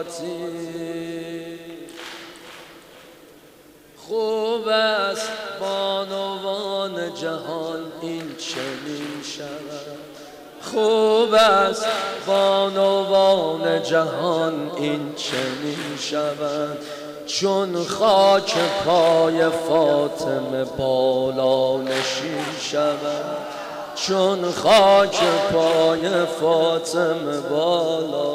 خوب است بانوان جهان این چنین شود. خوب است بانوان جهان این چنین شود. چون خاک پای فاطمه بالا نشین شود. چون خاک پای فاطمه بالا.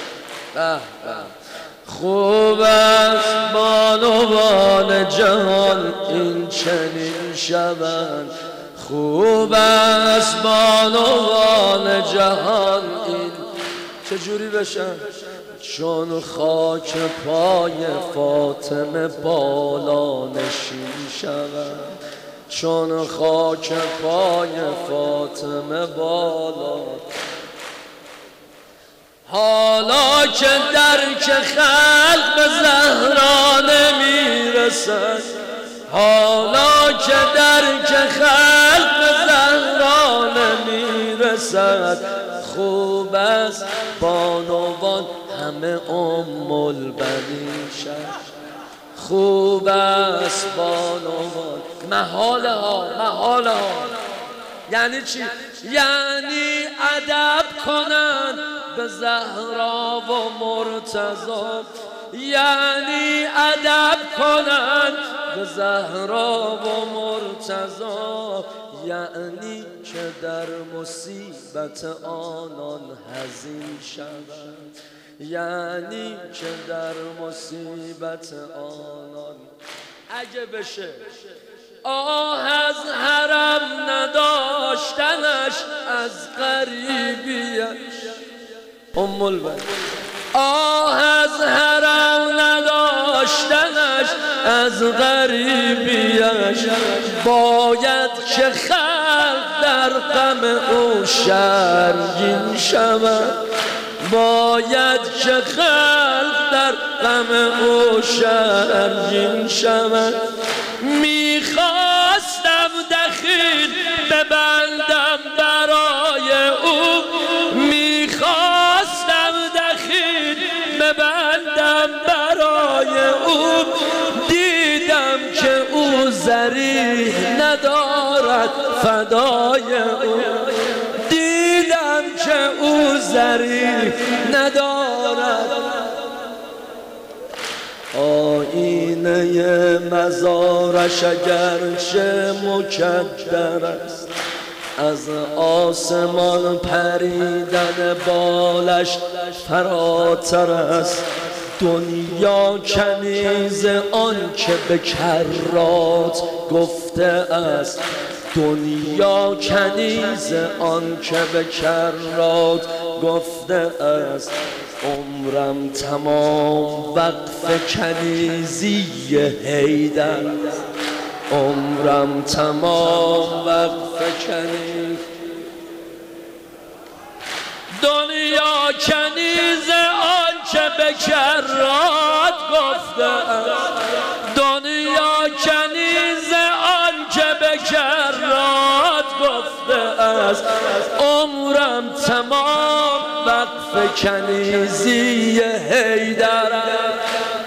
خوب است بانوان جهان این چنین شوند. خوب است بانوان جهان این چجوری بشن؟ چون خاک پای فاطمه بالا نشین شوند. چون خاک پای فاطمه بالا. حالا که درک خلق به زهرا نمیرسد. حالا که درک خلق به زهرا نمیرسد. خوب است بانوان همه البنین شد. خوب است بانوان محاله ها. یعنی چی؟ یعنی ادب کنند به زهرا و مرتضی. یعنی ادب کنند به زهرا و مرتضی. یعنی که در مصیبت آنان حزین شوند. یعنی که در مصیبت آنان اگه بشه آه از حرم نداشتنش از غریبیش. البنین آه از حرم نداشتنش از غریبیش. باید که خلق در غم او شرمگین شود. باید که خلق در غم او شرمگین شود. میخواستم دخیل ببندم برای او. میخواستم دخیل ببندم برای او. دیدم که او ذریح ندارد فدای او. دیدم که او ذریح ندارد. آینه مزارش اگرچه مکدر است. از آسمان پریدن بالش فراتر است. دنیا کنیز آن که به کرات گفته است. دنیا کنیز آن که به کرات گفته است. عمرم تمام وقف کنیزی حیدر. عمرم تمام وقف کنیز. دنیا کنیز آن که به کرات گفته است. دنیا کنیز آن که به کرات گفته است. عمرم تمام وقف کنیزی حیدر است.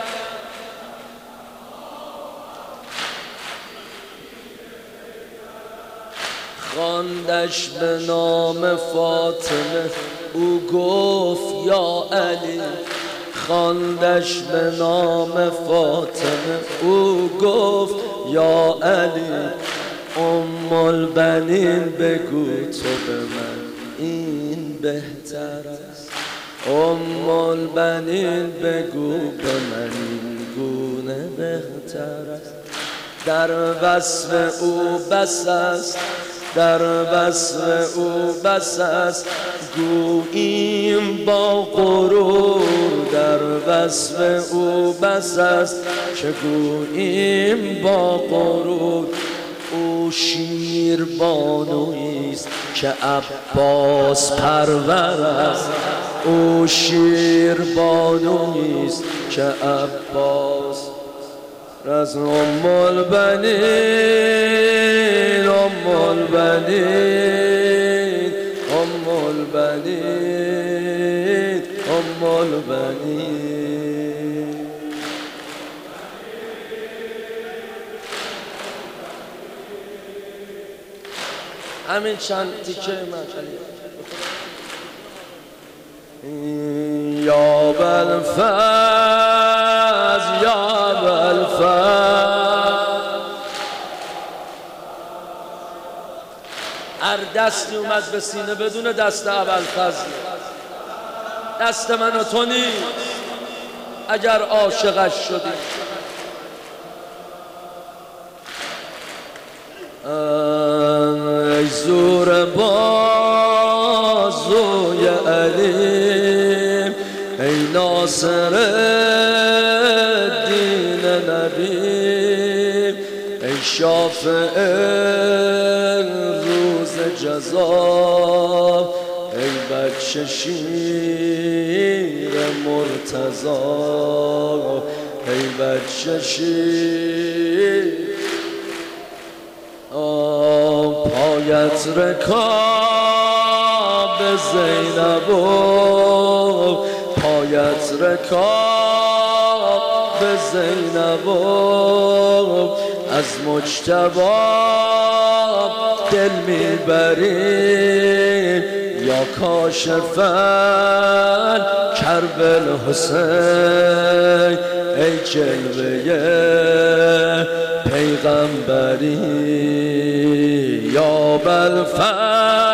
خواندش به نام فاطمه او گفت یا علی. خواندش به نام فاطمه او گفت یا علی. البنین بگو تو به من این بهتر است. البنین بگو به من این گونه بهتر است. در وصف او بس است. در وصف او بس است گوییم با غرور. در وصف او بس است که گوییم با غرور. او شیر بانویست که عباس پرور است. او شیر بانویست که عباس از البنین. البنین. البنین. البنین. همین چند تیکه من یا بالفضل یا بالفضل هر دستی اومد به سینه بدون دست ابوالفضل دست من و تو نیست اگر عاشقش شدی ای زور بازوی علی ای ناصر دین نبی ای شافع روز جزا ای بچه شیر مرتضی ای بچه شیر پایت رکاب زینب پایت رکاب زینب از مجتبی دل میبری یا کاشفن کرب الحسین ای جلوه پیغمبری یا بالفضل